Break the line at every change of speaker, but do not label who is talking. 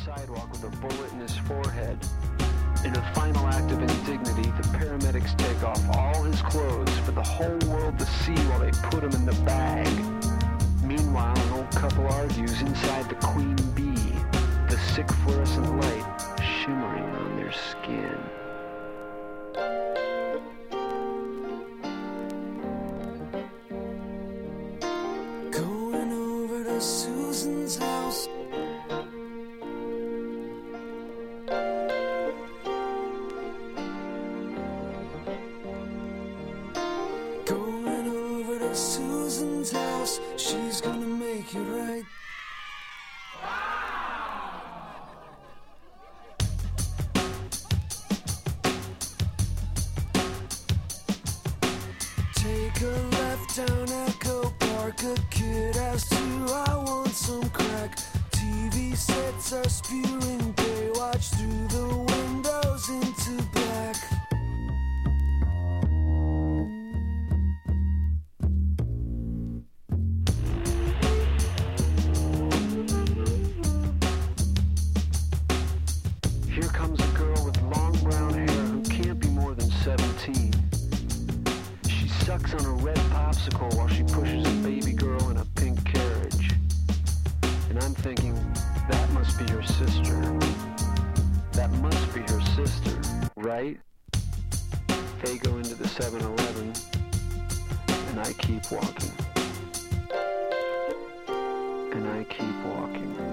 sidewalk with a bullet in his forehead. In a final act of indignity, the paramedics take off all his clothes for the whole world to see while they put him in the bag. Meanwhile, an old couple argues inside the Queen Bee, the sick fluorescent light shimmering on their skin.
Going over to Susan's house. Going over to Susan's house. She's gonna make it right. Take a left down Echo Park. A kid asks you, I want some crack. TV sets are spewing Baywatch through the windows into black.
Here comes a girl with long brown hair who can't be more than 17. She sucks on a red popsicle while she pushes a baby girl in a pink carriage. And I'm thinking, that must be her sister. That must be her sister, right? They go into the 7-Eleven, and I keep walking. And I keep walking.